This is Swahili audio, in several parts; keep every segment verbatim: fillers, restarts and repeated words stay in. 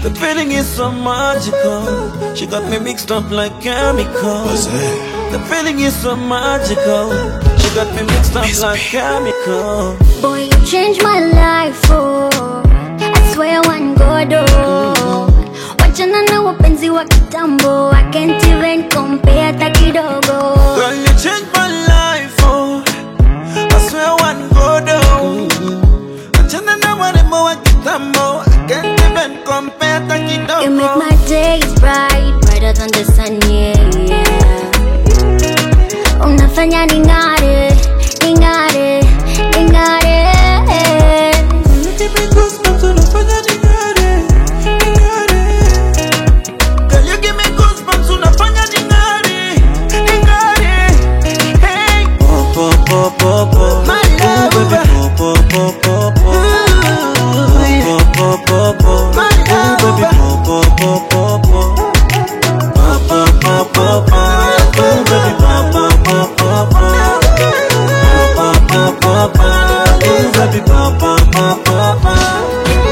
The feeling is so magical. She got me mixed up like chemicals. The feeling is so magical. She got me mixed up like chemicals. Boy, you changed my life, oh. I swear one God, oh. Wachana na wapenzi wa kitambo. I can't even compare hata kidogo. Girl, you changed my life, oh. I swear one God, oh. Wachana na warembo wa kitambo. I can't even compare hata kidogo. You make my days bright, brighter than the sun, yeah, yeah. Unafanya ningare, ningare, ningare. You give me goosebumps, unafanya ningare, ningare. Girl, you give me goosebumps, unafanya ningare, ningare. Hey, pop, pop, pop, pop, pop. My love, baby, pop, pop, pop, pop, pop. Pop, pop, pop, pop. My love, baby, pop, pop, pop, pop, pop. Pop, pop, pop, pop, pop. Baby, pop, pop, pop, pop, pop. Pop, pop, pop, pop. Baby, pop, pop, pop, pop, pop.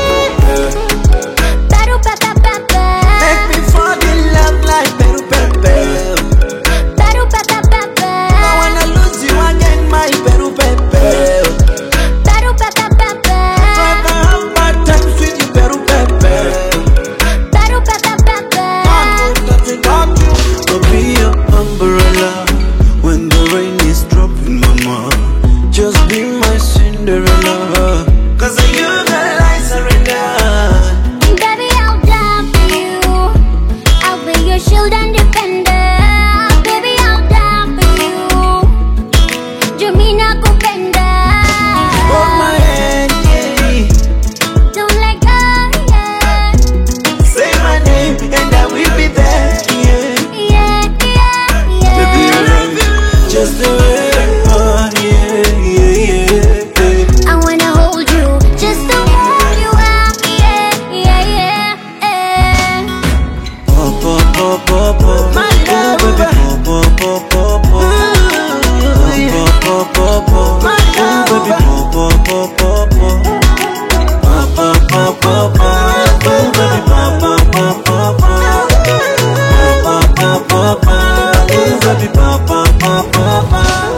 Peru, pepe, pepe. Make me fall in love like Peru, pepe. Peru, pepe, pepe. I wanna lose you again, my Peru, pepe. Peru, pepe, pepe. Forever have bad times with you, Peru, pepe. Peru, pepe, pepe. Nothing got you. I'll be your umbrella when the rain is dropping, mama. Just be my Cinderella. Cause of you, girl, I surrender. Baby, I'll die for you. I'll be your shield and defender. Baby, I'll die for you. Jumina kupenda. Hold my hand, yeah. Don't let go, yeah. Say my name and I will be there, yeah. Yeah, yeah, Baby, I yeah. love you just the way you are, yeah, yeah, yeah. I wanna hold you just the way you are. Yeah, yeah, yeah, yeah. Pop, pop, pop, pop, pop. My love, baby, pop, pop, pop, pop, pop. Pop, pop, pop, pop. My love, baby, pop, pop, pop, pop, pop. Pop, pop, pop, pop, pop. Baby, pop, pop, pop, pop, pop. Pop, pop, pop, pop. Baby, pop, pop, pop, pop, pop.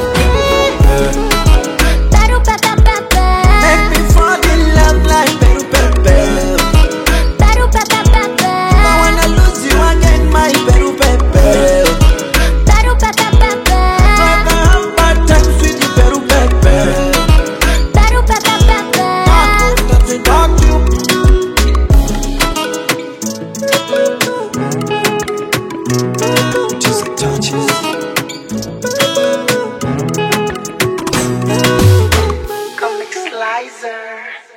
Peru, pepe, pepe. Make me fall in love like Peru, pepe. Peru, pepe, pepe. I wanna lose you again, my Peru, pepe. Peru, pepe, pepe. Forever have bad times with you, Peru, pepe. Peru, pepe, pepe. Nothing got you. Just touches. Comic Slicer.